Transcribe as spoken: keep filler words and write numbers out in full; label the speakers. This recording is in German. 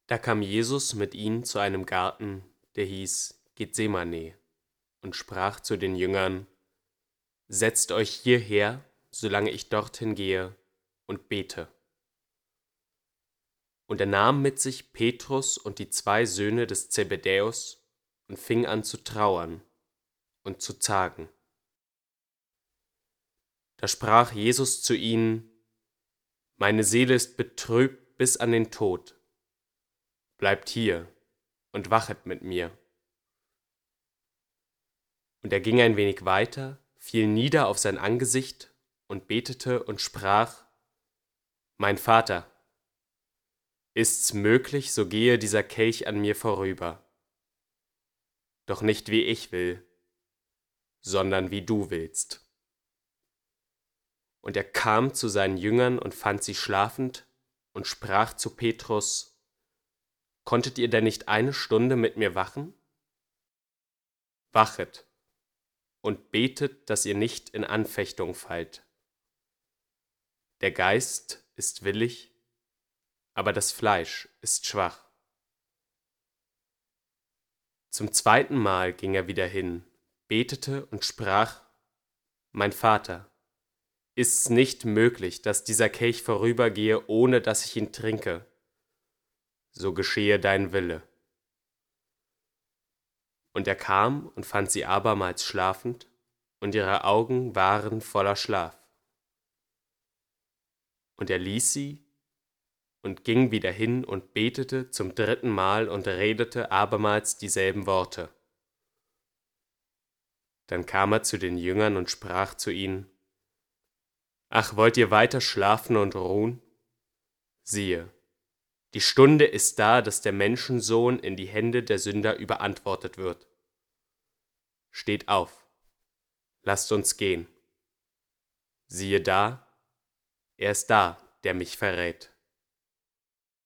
Speaker 1: Da kam Jesus mit ihnen zu einem Garten, der hieß Gethsemane, und sprach zu den Jüngern: Setzt euch hierher, solange ich dorthin gehe und bete. Und er nahm mit sich Petrus und die zwei Söhne des Zebedäus und fing an zu trauern und zu zagen. Da sprach Jesus zu ihnen: Meine Seele ist betrübt bis an den Tod. Bleibt hier und wachet mit mir. Und er ging ein wenig weiter, fiel nieder auf sein Angesicht und betete und sprach: Mein Vater, ist's möglich, so gehe dieser Kelch an mir vorüber. Doch nicht wie ich will, sondern wie du willst. Und er kam zu seinen Jüngern und fand sie schlafend und sprach zu Petrus: Konntet ihr denn nicht eine Stunde mit mir wachen? Wachet und betet, dass ihr nicht in Anfechtung fallt. Der Geist ist willig, aber das Fleisch ist schwach. Zum zweiten Mal ging er wieder hin, betete und sprach: Mein Vater, ist's nicht möglich, dass dieser Kelch vorübergehe, ohne dass ich ihn trinke? So geschehe dein Wille. Und er kam und fand sie abermals schlafend, und ihre Augen waren voller Schlaf. Und er ließ sie und ging wieder hin und betete zum dritten Mal und redete abermals dieselben Worte. Dann kam er zu den Jüngern und sprach zu ihnen: Ach, wollt ihr weiter schlafen und ruhen? Siehe, die Stunde ist da, dass der Menschensohn in die Hände der Sünder überantwortet wird. Steht auf, lasst uns gehen. Siehe da, er ist da, der mich verrät.